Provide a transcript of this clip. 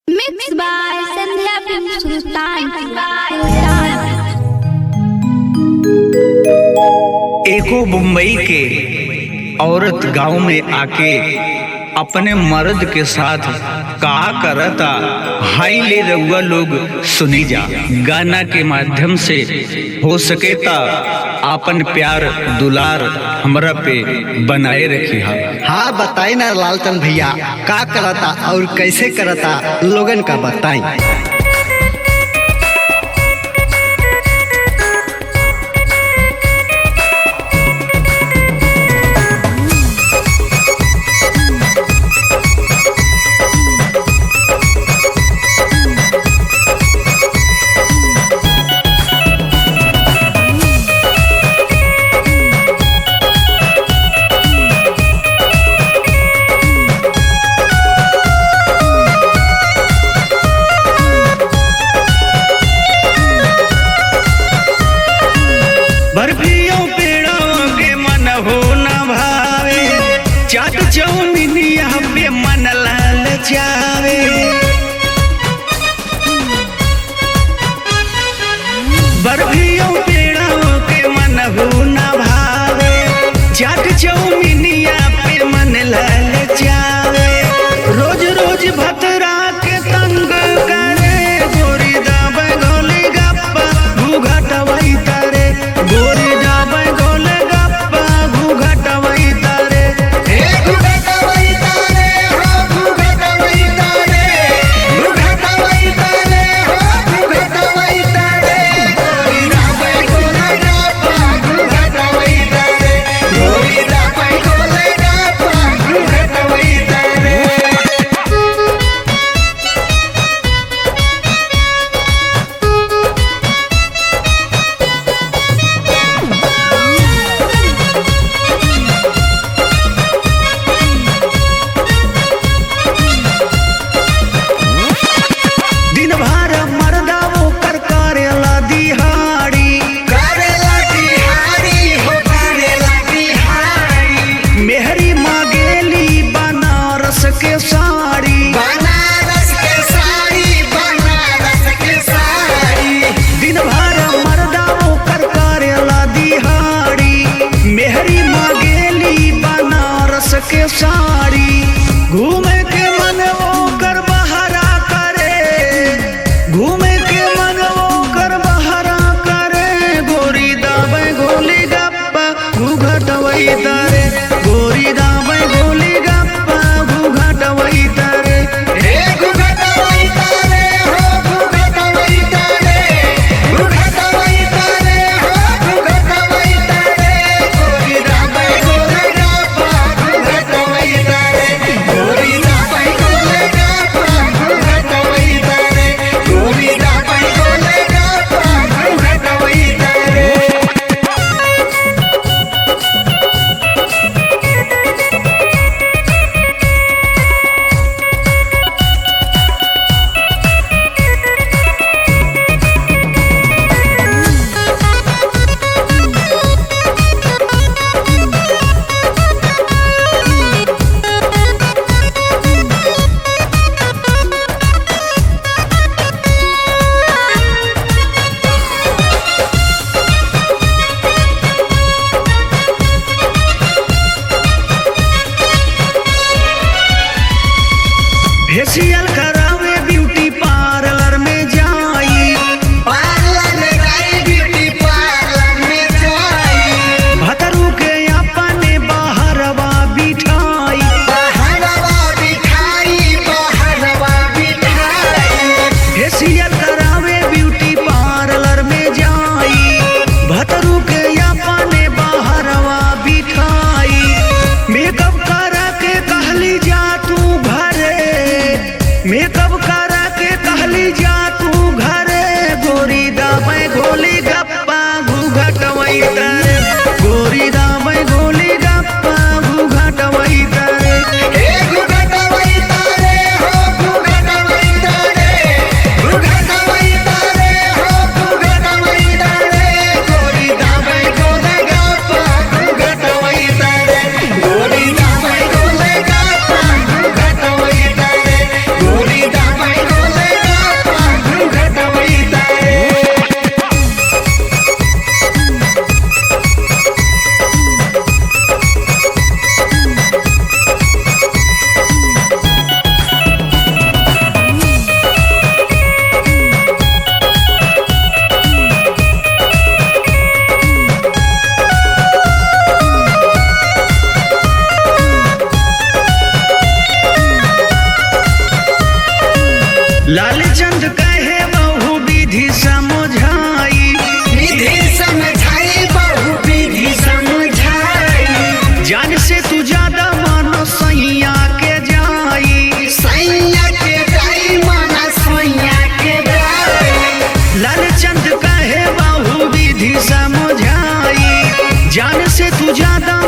Mixed by Sandhya Film Sultan. एको मुंबई के औरत गांव में आके अपने मर्द के साथ का करता हाई ले रउआ लोग सुनी जा। गाना के माध्यम से हो सके ता आपन प्यार दुलार हमरा पे बनाए रखी हा। हाँ बताई ना लालचंद भैया, का करता और कैसे करता लोगन का बताई। बर्फियों पेड़ों के मन हो न भावे, चाट चौमिनिया पे मन लाल जावे। बर्फियों पेड़ों के मन हो न भावे, चाट चौमिनिया पे मन लाल जावे। रोज रोज भतरा के तंग करे, गोरी दाबे गोली गप्पा घूघट वही तारे। गोरी दाबे गोले गप्पा घूघट वही तारे। हे घूघट वही तारे, हो घूघट वही तारे। घूघट वही तारे, हो घूघट वही तारे। गोरी दाबे गोले गप्पा घूघट वही तारे। गोरी दाबे गोले गप्पा घूघट वही तारे। दिन भर मर्दा वो कर करेला दिहाड़ी, करेला दिहाड़ी हो करेला दिहाड़ी। मेहरी मांगेली बनारस के साड़ी, बनारस के साड़ी, बनारस के साड़ी। दिन भर मर्दा वो कर करेला दिहाड़ी, मेहरी मांगेली बनारस के साड़ी। घूमे के मन वो कर बहरा करे, घूमे के मन वो कर बहरा करे। गोरी दाबे गोली गप्पा घूघट वही तारे। गोरी दाबे गोली गप्पा घूघट वही तारे। हे घूघट वही तारे, हो घूघट वही तारे। घूघट वही तारे, हो घूघट वही तारे। गोरी दाबे गोली गप्पा घूघट वही तारे। गोरी दाबे गोली गप्पा घूघट वही तारे। गोरी दाबे गोली गप्पा घूघट वही तारे। फेशियल करावे ब्यूटी पार्लर में जाई, पार्लर में जाई, ब्यूटी पार्लर में जाई। भतरू के अपने बाहरवा बिठाई, बाहरवा बिठाई, बाहरवा बिठाई। फेशियल करावे ब्यूटी पार्लर में जाई, भतरू के अपने बाहरवा बिठाई। मेकअप करा के कहली जा तू घरे, मेकअप करा के कहली जा तू घरे। गोरी दाबे गोली गप्पा घूघट वही तारे। गोरी दाबे गोली गप्पा घूघट वही तारे। हे घूघट वही तारे, हो घूघट वही तारे। घूघट वही तारे, हो घूघट वही तारे। गोरी दाबे गोले गप्पा घूघट वही तारे। गोरी दाबे गोले गप्पा घूघट वही तारे। गोरी दाबे लालचंद कहे बहु विधि समझाई, विधि समझाई बहु विधि समझाई। जान से तू ज्यादा मानो सैया के जाई, सैया के जाई माना सैया के जाई। लालचंद कहे बहु विधि समझाई, जान से तू ज्यादा